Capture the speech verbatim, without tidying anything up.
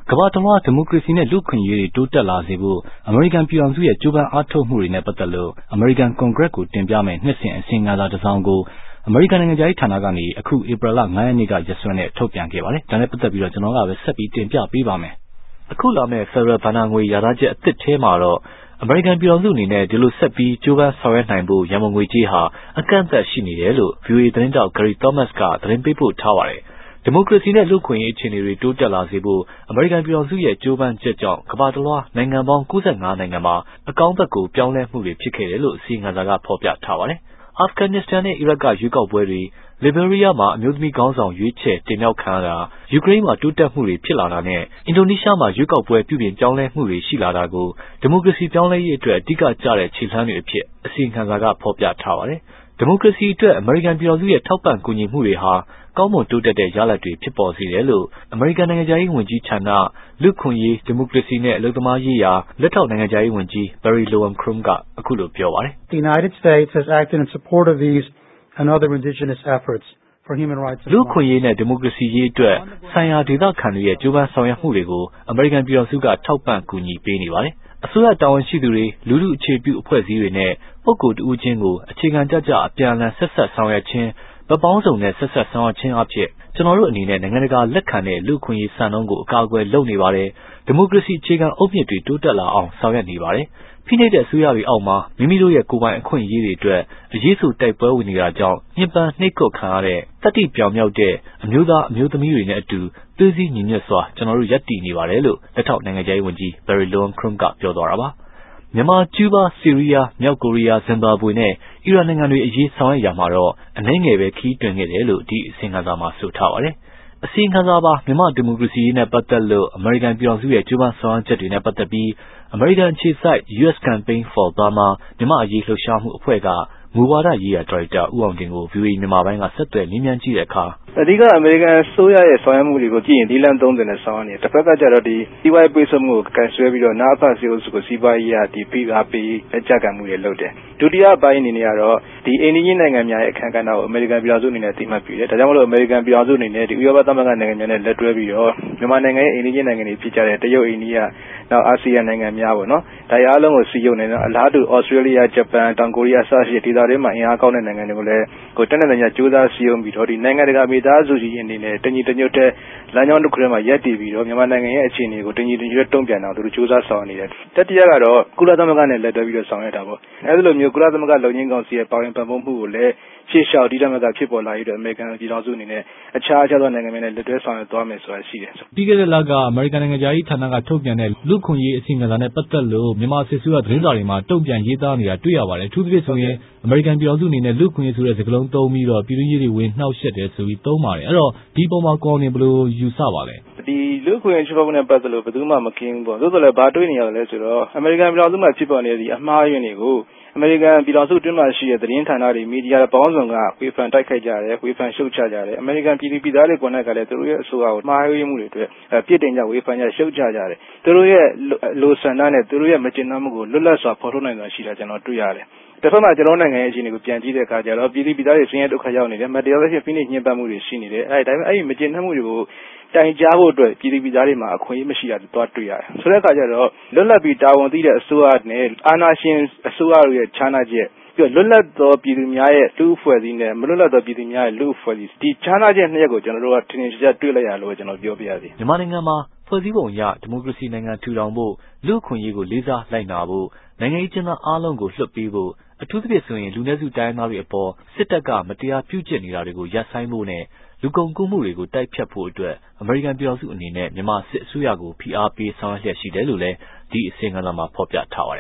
ကမ္ဘာတလွှားဒီမိုကရေစီနဲ့လူ့အခွင့်အရေးတွေတိုးတက်လာစေဖို့အမေရိကန်ပြည်ထောင်စုရဲ့ကြိုးပမ်းအားထုတ်မှုတွေနဲ့ပတ်သက်လို့အမေရိကန်ကွန်ဂရက်ကိုတင်ပြမယ့်နှစ်စဉ်အစီရင်ခံစာတစ်စောင်ကိုအမေရိကန်နိုင်ငံခြားရေးဌာနကနေအခုဧပြီလ၅ရက်နေ့ကရက်စွဲနဲ့ထုတ်ပြန်ခဲ့ပါတယ်။ဒါနဲ့ပတ်သက်ပြီးတော့ကျွန်တော်ကပဲဆက်ပြီးတင်ပြပေးပါမယ်။အခုလာမယ့် Federal ဘဏ္ဍာငွေရထားချက်အသစ်ထဲမှာတော့အမေရိကန်ပြည်ထောင်စုအနေနဲ့ဒီလိုဆက်ပြီးကြိုးပမ်းဆောင်ရွက်နိုင်ဖို့ရန်ပုံငွေကြေးဟာအကန့်အသတ်ရှိနေတယ်လို့ ဗွီအိုအေ သတင်းတောက် Gary Thomas ကသတင်းပေးပို့ထားပါတယ်။ဒီမိုကရေစီနဲ့လူ့အခွင့်အရေးအခြေအနေတွေတိုးတက်လာစေဖို့အမေရိကန်ပြည်ထောင်စုရဲ့ကြိုးပမ်းချက်ကြောင့်ကမ္ဘာတလွှားနိုင်ငံပေါင်း၉၅နိုင်ငံမှာအကောင်းဘက်ကိုပြောင်းလဲမှုတွေဖြစ်ခဲ့တယ်လို့အစီရင်ခံစာကဖော်ပြထားပါတယ်။အာဖဂန်နစ္စတန်နဲ့အီရတ်ကရွေးကောက်ပွဲတွေလီဘေးရီးယားမှာအမျိုးသမီးခေါင်းဆောင်ရွေးချယ်တင်မြှောက်ခံရတာယူကရိန်းမှာတိုးတက်မှုတွေဖြစ်လာတာနဲ့အင်ဒိုနီးရှားမှာရွေးကောက်ပွဲပြုပြင်ပြောင်းလဲမှုတွေရှိလာတာကိုဒီမိုကရေစီပြောင်းလဲရေးအတွက်အဓိကကျတဲ့ခြေလှမ်းတွေအဖြစ်အစီရင်ခံစာကဖော်ပြထားပါတယ်။ဒီမိုကရေစီအတွက်အမေရိကန်ပြည်ထောင်စုရဲ့ထောက်ပံ့ကူညီမှုတွေဟာကောင်းမွန်တိုးတက်တဲ့ရလဒ်တွေဖြစ်ပေါ်စေတယ်လို့အမေရိကန်နိုင်ငံခြားရေးဝန်ကြီးဌာနလူ့အခွင့်အရေးဒီမိုကရေစီနဲ့အလုပ်သမားရေးရာလက်ထောက်နိုင်ငံခြားရေးဝန်ကြီး Barry Lowenthrom ကအခုလိုပြောပါတယ်။ The United States has acted in support of these and other indigenous efforts for human rights လူ့အခွင့်အရေးနဲ့ဒီမိုကရေစီရေးအတွက်ဆိုင်ရာဒေသခံတွေရဲ့ကြိုးပမ်းဆောင်ရွက်မှုတွေကိုအမေရိကန်ပြည်ထောင်စုကထောက်ပံ့ကူညီပေးနေပါတယ်။အစိုးရတာဝန်ရှိသူတွေလူထုအခြေပြုအဖွဲ့အစည်းတွေနဲ့ပုဂ္ဂိုလ်တဦးချင်းကိုအခြေခံကြကြအပြန်အလှန်ဆက်ဆက်ဆောင်ရွက်ခြင်းဗပောင်းစုံနဲ့ဆက်ဆက်ဆောင်ရွက်ခြင်းအဖြစ်ကျွန်တော်တို့အနေနဲ့နိုင်ငံတကာလက်ခံတဲ့လူ့အခွင့်အရေးစံနှုန်းကိုအကာအကွယ်လုပ်နေပါတယ်။ဒီမိုကရေစီအခြေခံအုတ်မြစ်တွေတိုးတက်လာအောင်ဆောင်ရွက်နေပါတယ်။ဖိနှိပ်တဲ့အစိုးရတွေအောက်မှာမိမိတို့ရဲ့ကိုယ်ပိုင်အခွင့်အရေးတွေအတွက်အရေးဆိုတိုက်ပွဲဝင်နေတာကြောင့်ညှဉ်းပန်းနှိပ်ကွပ်ခံရတဲ့တတိပြောင်မြောက်တဲ့အမျိုးသားအမျိုးသမီးတွေနဲ့အတူသွေးစည်းညီညွတ်စွာကျွန်တော်တို့ရပ်တည်နေပါတယ်လို့လက်ထောက်နိုင်ငံခြားရေးဝန်ကြီး Barry Lowenthrom ကပြောသွားတာပါ။မြန်မာကျူးဘားဆီးရီးယားမြောက်ကိုရီးယားဇင်ဘာဘွေနဲ့အီရန်နိုင်ငံတွေအရေးဆောင်ရွက်ရာမှာတော့အနည်းငယ်ပဲခီးတွင်ခဲ့တယ်လို့ဒီအစီရင်ခံစာမှာဆိုထားပါတယ်။အစီရင်ခံစာပါမြန်မာဒီမိုကရေစီရေးနဲ့ပတ်သက်လို့အမေရိကန်ပြည်ထောင်စုရဲ့ကြိုးပမ်းဆောင်ရွက်ချက်တွေနဲ့ပတ်သက်ပြီးအမေရိကန်အခြေစိုက် U S Campaign for Burma မြန်မာအရေးလှုပ်ရှားမှုအဖွဲ့ကမူဝါဒရေးရာဒါရိုက်တာဦးအောင်တင်ကို ဗွီအိုအေမြန်မာပိုင်းကဆက်သွယ်မေးမြန်းကြည့်တဲ့အခါအဓိကအမေရိကန်အစိုးရရဲ့ဆောင်ရွက်မှုတွေကိုကြည့်ရင်ဒီလန်သုံးတယ်နဲ့ဆောင်ရွက်နေတယ်တစ်ဖက်ကကျတော့ဒီစီးပွားရေးပိတ်ဆို့မှုကိုကန်ဆွဲပြီးတော့နာအဖတ်စီအုပ်စုကိုစီးပွားရေးရဒီဖိအားပေးအကြက်ကမှုတွေလုပ်တယ်ဒုတိယပိုင်းအနေနဲ့ကတော့ဒီအိန္ဒိယနိုင်ငံများရဲ့အခမ်းအနားကိုအမေရိကန်ပြည်ထောင်စုအနေနဲ့အသိအမှတ်ပြုတယ်ဒါကြောင့်မလို့အမေရိကန်ပြည်ထောင်စုအနေနဲ့ဒီဥရောပသမဂ္ဂနိုင်ငံများနဲ့လက်တွဲပြီးတော့မြန်မာနိုင်ငံရဲ့အိန္ဒိယနိုင်ငံတွေဖြစ်ကြတဲ့တရုတ်အိန္ဒိယနောက်အာဆီယံနိုင်ငံများပေါ့နော်ဒါရအားလုံးကိုစီယုံနေတော့အလားတူဩစတြေးလျဂျပန်တောင်ကိုရီးယားစသဖြင့်ဒေသတွေမှာအင်အားကောင်းတဲ့နိုင်ငံတွေကိုလည်းကိုတက်တဲ့နိုင်ငံကြိုးစားစီယုံပြီးတော့ဒီနိုင်ငံတကာမိသားစုကြီးအနေနဲ့တညီတညွတ်တဲ့လမ်းကြောင်းတစ်ခုထဲမှာရပ်တည်ပြီးတော့မြန်မာနိုင်ငံရဲ့အခြေအနေကိုတညီတညွတ်တုံ့ပြန်အောင်သူတို့ကြိုးစားဆောင်နေတယ်တတိယကတော့ကုလသမဂ္ဂနဲ့လက်တွဲပြီးတော့ဆောင်ရွက်တာပေါ့အဲဒီလိုမျိုးကုလသမဂ္ဂလုံခြုံရေးကောင်စီရဲ့ပါဝင်ပံ့ပိုးမှုကိုလည်းရှေ့လျှောက်ဒီတမကဖြစ်ပေါ်လာပြီးတော့အမေရိကန်ပြည်ထောင်စုအနေနဲ့အခြားအခြားသောနိုင်ငံတွေနဲ့လက်တွဲဆောင်ရွက်သွားမယ်ဆိုတာရှိတယ်ပြီးခဲ့တဲ့လကအမေရိကန်နိုင်ငံသားရေးဌာနကထုတ်ပြန်တဲ့လူ့ခွင့်ရေးအစီအမံနဲ့ပတ်သက်လို့မြန်မာစစ်ဆိုရသတင်းစာတွေမှာတုံ့ပြန်ရေးသားနေတာတွေ့ရပါတယ်အထူးသဖြင့်ဆိုရင်အမေရိကန်ပြည်ထောင်စုအနေနဲ့လူ့ခွင့်ရေးဆိုတဲ့စကားလုံးသုံးပြီးတော့ပြည်တွင်းရေးတွေဝင်နှောက်ယှက်တယ်ဆိုပြီးသုံးပါတယ်အဲ့တော့ဒီပုံမှာကောင်းနေဘယ်လိုယူဆပါလဲဒီလူ့ခွင့်ရေးချိုးဖောက်မှုနဲ့ပတ်သက်လို့ဘယ်သူမှမကင်းဘူးပေါ့သို့တော်လည်းဘာတွေးနေရလဲဆိုတော့အမေရိကန်ပြည်ထောင်စုမှာဖြစ်ပေါ်နေတဲ့ဒီအမှားယွင်းတွေကိုအမေရိကန်ပြည်ထောင်စုတွင်းမှာရှိတဲ့သတင်းဌာနတွေမီဒီယာပေါင်းစုံကဝေဖန်တိုက်ခိုက်ကြတယ်ဝေဖန်ရှုတ်ချကြတယ်အမေရိကန်ပြည်သူပြည်သားတွေကိုယ်နဲ့ကလည်းသူတို့ရဲ့အဆိုအကိုမှားယွင်းမှုတွေအတွက်ပြစ်တင်ကြဝေဖန်ကြရှုတ်ချကြတယ်သူတို့ရဲ့လိုဆန္ဒနဲ့သူတို့ရဲ့မကျေနပ်မှုကိုလွတ်လပ်စွာဖော်ထုတ်နိုင်တာရှိတာကျွန်တော်တွေ့ရတယ်တစ်ဖက်မှာကျွန်တော်နိုင်ငံရဲ့အခြေအနေကိုပြန်ကြည့်တဲ့အခါကျတော့ပြည်သူပြည်သားတွေဆင်းရဲဒုက္ခရောက်နေတယ်မတရားသဖြင့်ဖိနှိပ်ညှဉ်းပန်းမှုတွေရှိနေတယ်အဲဒီဒါပေမဲ့အဲဒီမကျေနပ်မှုတွေကိုတိုင်ကြားဖို့အတွက်ပြည်သူပြည်သားတွေမှာအခွင့်အရေးမရှိတာတွေ့တွေ့ရတယ်ဆိုတဲ့အခါကျတော့လွတ်လပ်ပြီးတာဝန်သိတဲ့အစိုးရနဲ့အာဏာရှင်အစိုးရတို့ရဲ့ခြားနာချက်ပြီးတော့လွတ်လပ်သောပြည်သူများရဲ့လူ့အဖွဲ့အစည်းနဲ့မလွတ်လပ်သောပြည်သူများရဲ့လူ့အဖွဲ့အစည်းဒီခြားနာချက်နှစ်ရပ်ကိုကျွန်တော်တို့ကထင်ထင်ရှားရှားတွေ့လိုက်ရလို့ကျွန်တော်ပြောပြရစီမြန်မာနိုင်ငံမှာဖွဲ့စည်းပုံအရဒီမိုကရေစီနိုင်ငံထူထောင်ဖို့လူ့အခွင့်အရေးကိုလေးစားလိုက်နာဖို့နိုင်ငံရေးကျင်းသားအားလုံးကိုလွှတ်ပေးဖို့အထူးသဖြင့်ဆိုရင်လူနည်းစုတိုင်းသားတွေအပေါ်စစ်တပ်ကမတရားပြုကျင့်နေတာတွေကိုရပ်ဆိုင်းဖို့နဲ့လူကုန်ကူးမှုတွေကိုတိုက်ဖြတ်ဖို့အတွက်အမေရိကန်ပြည်ထောင်စုအနေနဲ့မြန်မာစစ်အစိုးရကိုဖိအားပေးဆောင်ရွက်လျက်ရှိတယ်လို့လည်းဒီအစီအစဉ်ကမှာဖော်ပြထားပါတ